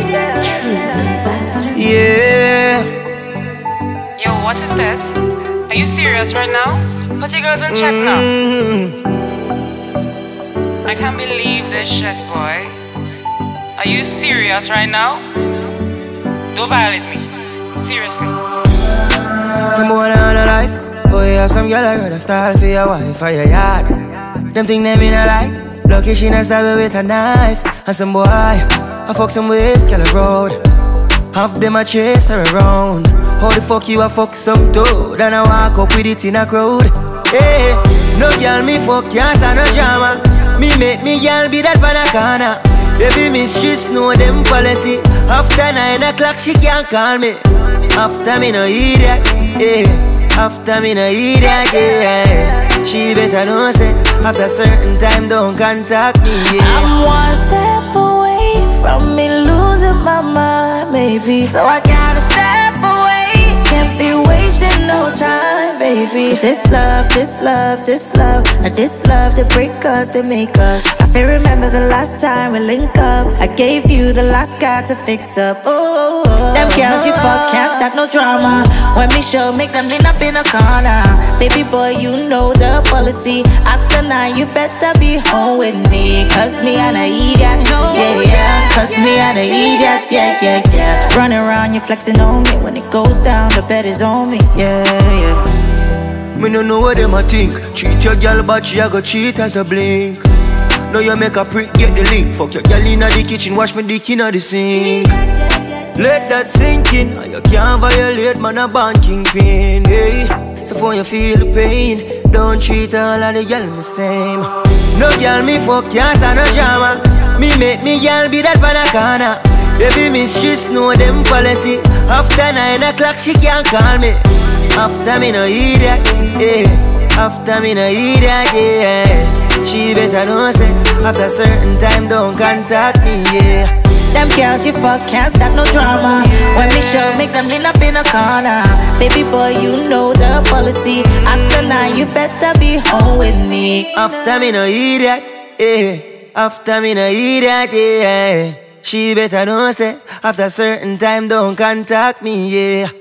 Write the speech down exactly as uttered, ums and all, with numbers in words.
Yeah. Yo, what is this? Are you serious right now? Put your girls in check now. Mm. I can't believe this shit, boy. Are you serious right now? Don't violate me. Seriously. Some boy on a life. Boy, you have some girl I heard a style for your wife for your yard. Them think they mean a like. Lucky she not stab you with a knife. And some boy, I fuck some ways, girl a road. Half them a chase her around. How the fuck you a fuck some toad and I walk up with it in a crowd? Hey, no girl me fuck, can't stand no drama. Me make me girl be that pan a corner. Baby miss, she know them policy. After nine o'clock she can't call me. After me no idiot, yeah. After me no idiot, yeah. She better know say after certain time don't contact me, yeah. I'm one step away from me losing my mind, baby. So I gotta step away. Can't be wasting no time, baby. 'Cause this love, this love, this love, and this love that break us, they make us. I feel remember the last time we link up. I gave you the last guy to fix up. Oh, them girls you fuck can't stack no drama. When me show, make them lean up in a corner. Baby boy, you know the policy. After nine, you better be home with me. 'Cause me and I eat that, yeah, yeah. 'Cause me and I eat that, yeah, yeah, yeah. Running around, you flexing on me. When it goes down, the bed is on me, yeah, yeah. Me no know what them a think. Treat your girl but she a go cheat as a blink. Now you make a prick, get the link. Fuck your girl inna the kitchen, wash me dick inna the sink. Let that sink in. You can't violate, man, a band kingpin, hey. So for you feel the pain, don't treat all of the girl the same. No girl me fuck, can't stand no drama. Me make me girl be that pan a corner. Baby miss, she know them policy. After nine o'clock she can't call me. After me no idiot, yeah. After me no idiot, yeah. She better know say after certain time don't contact me, yeah. Them girls you fuck can't stop no drama. When me show, make them lean up in a corner. Baby boy, you know the policy. After nine, you better be home with me. After me no idiot, yeah. After me no idiot, yeah. She better know say after certain time don't contact me, yeah.